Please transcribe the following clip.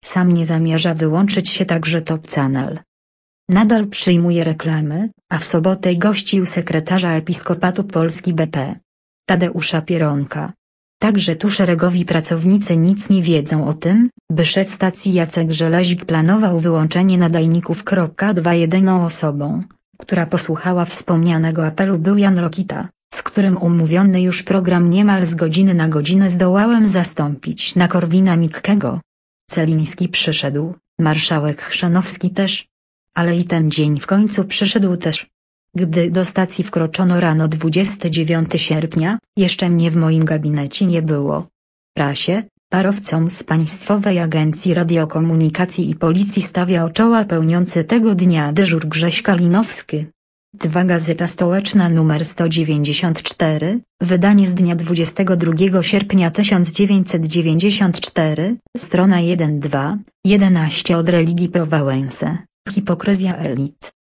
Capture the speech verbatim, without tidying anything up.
Sam nie zamierza wyłączyć się także Top Channel. Nadal przyjmuje reklamy, a w sobotę gościł sekretarza Episkopatu Polski B P. Tadeusza Pieronka. Także tu szeregowi pracownicy nic nie wiedzą o tym, by szef stacji Jacek Żelezik planował wyłączenie nadajników. Dwa Jedyną osobą, która posłuchała wspomnianego apelu, był Jan Rokita, z którym umówiony już program niemal z godziny na godzinę zdołałem zastąpić na Korwina-Mikkego. Celiński przyszedł, marszałek Chrzanowski też. Ale i ten dzień w końcu przyszedł też. Gdy do stacji wkroczono rano dwudziestego dziewiątego sierpnia, jeszcze mnie w moim gabinecie nie było. Prasie, parowcom z Państwowej Agencji Radiokomunikacji i Policji stawiał czoła pełniący tego dnia dyżur Grześ Kalinowski. dwa Gazeta Stołeczna numer sto dziewięćdziesiąt cztery, wydanie z dnia dwudziestego drugiego sierpnia tysiąc dziewięćset dziewięćdziesiąt cztery, strona jeden dwa, jedenaście. Od religii po Wałęsę, hipokryzja elit.